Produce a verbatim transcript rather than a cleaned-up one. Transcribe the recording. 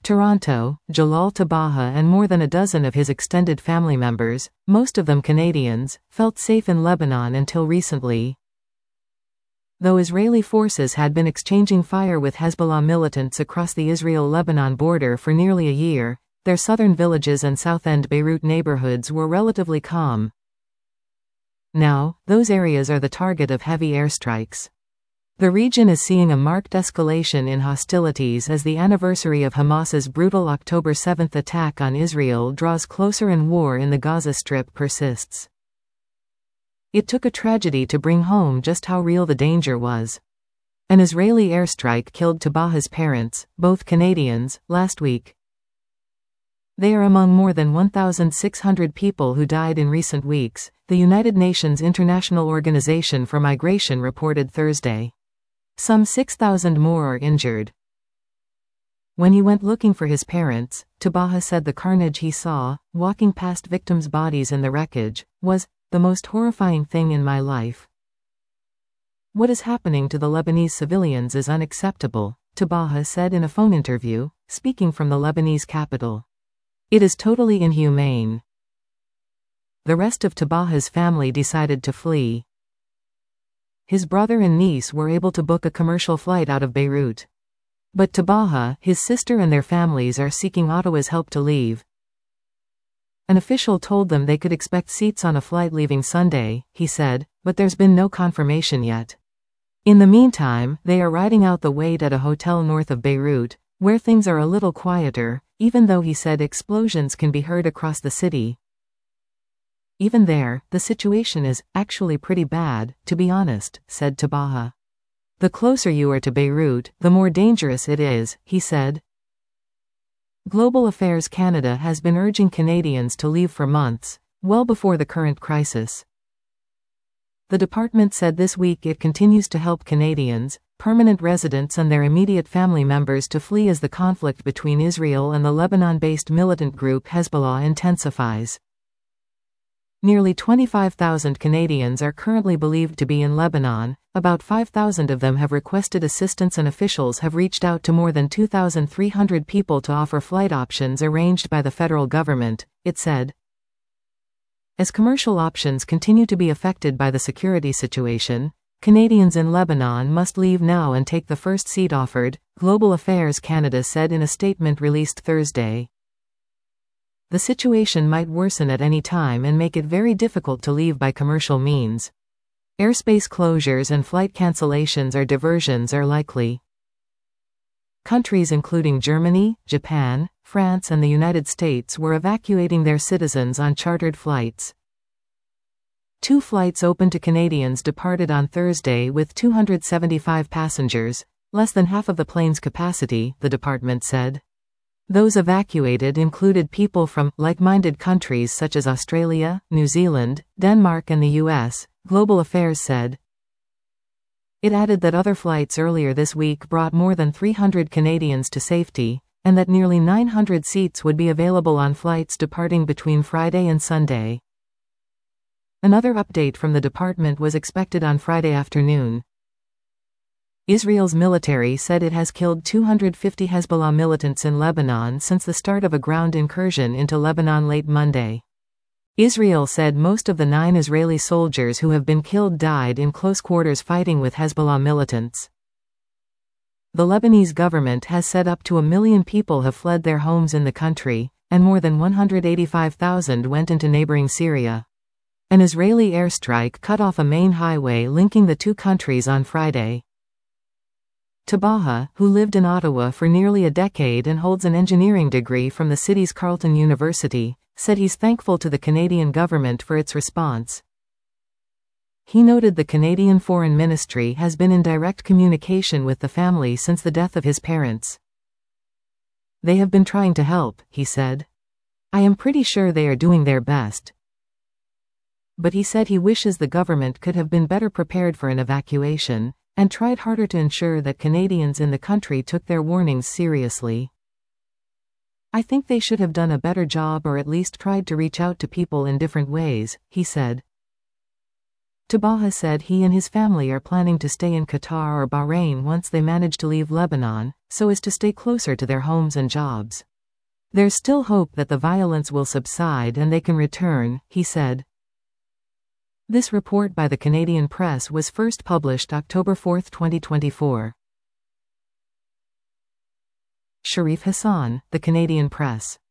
Toronto, Jalal Tabaha and more than a dozen of his extended family members, most of them Canadians, felt safe in Lebanon until recently. Though Israeli forces had been exchanging fire with Hezbollah militants across the Israel-Lebanon border for nearly a year, their southern villages and south-end Beirut neighborhoods were relatively calm. Now, those areas are the target of heavy airstrikes. The region is seeing a marked escalation in hostilities as the anniversary of Hamas's brutal October seventh attack on Israel draws closer and war in the Gaza Strip persists. It took a tragedy to bring home just how real the danger was. An Israeli airstrike killed Tabaha's parents, both Canadians, last week. They are among more than one thousand six hundred people who died in recent weeks, the United Nations International Organization for Migration reported Thursday. Some six thousand more are injured. When he went looking for his parents, Tabaha said the carnage he saw, walking past victims' bodies in the wreckage, was the most horrifying thing in my life. What is happening to the Lebanese civilians is unacceptable, Tabaha said in a phone interview, speaking from the Lebanese capital. It is totally inhumane. The rest of Tabaha's family decided to flee. His brother and niece were able to book a commercial flight out of Beirut. But Tabaha, his sister and their families are seeking Ottawa's help to leave. An official told them they could expect seats on a flight leaving Sunday, he said, but there's been no confirmation yet. In the meantime, they are riding out the wait at a hotel north of Beirut, where things are a little quieter, even though he said explosions can be heard across the city. Even there, the situation is actually pretty bad, to be honest, said Tabaha. The closer you are to Beirut, the more dangerous it is, he said. Global Affairs Canada has been urging Canadians to leave for months, well before the current crisis. The department said this week it continues to help Canadians, permanent residents and their immediate family members to flee as the conflict between Israel and the Lebanon-based militant group Hezbollah intensifies. Nearly twenty-five thousand Canadians are currently believed to be in Lebanon, about five thousand of them have requested assistance and officials have reached out to more than two thousand three hundred people to offer flight options arranged by the federal government, it said. As commercial options continue to be affected by the security situation, Canadians in Lebanon must leave now and take the first seat offered, Global Affairs Canada said in a statement released Thursday. The situation might worsen at any time and make it very difficult to leave by commercial means. Airspace closures and flight cancellations or diversions are likely. Countries including Germany, Japan, France and the United States were evacuating their citizens on chartered flights. Two flights open to Canadians departed on Thursday with two hundred seventy-five passengers, less than half of the plane's capacity, the department said. Those evacuated included people from like-minded countries such as Australia, New Zealand, Denmark and the U S, Global Affairs said. It added that other flights earlier this week brought more than three hundred Canadians to safety, and that nearly nine hundred seats would be available on flights departing between Friday and Sunday. Another update from the department was expected on Friday afternoon. Israel's military said it has killed two hundred fifty Hezbollah militants in Lebanon since the start of a ground incursion into Lebanon late Monday. Israel said most of the nine Israeli soldiers who have been killed died in close quarters fighting with Hezbollah militants. The Lebanese government has said up to a million people have fled their homes in the country, and more than one hundred eighty-five thousand went into neighboring Syria. An Israeli airstrike cut off a main highway linking the two countries on Friday. Tabaha, who lived in Ottawa for nearly a decade and holds an engineering degree from the city's Carleton University, said he's thankful to the Canadian government for its response. He noted the Canadian Foreign Ministry has been in direct communication with the family since the death of his parents. They have been trying to help, he said. I am pretty sure they are doing their best. But he said he wishes the government could have been better prepared for an evacuation, and tried harder to ensure that Canadians in the country took their warnings seriously. I think they should have done a better job or at least tried to reach out to people in different ways, he said. Tabaha said he and his family are planning to stay in Qatar or Bahrain once they manage to leave Lebanon, so as to stay closer to their homes and jobs. There's still hope that the violence will subside and they can return, he said. This report by the Canadian Press was first published October fourth, twenty twenty-four. Sharif Hassan, The Canadian Press.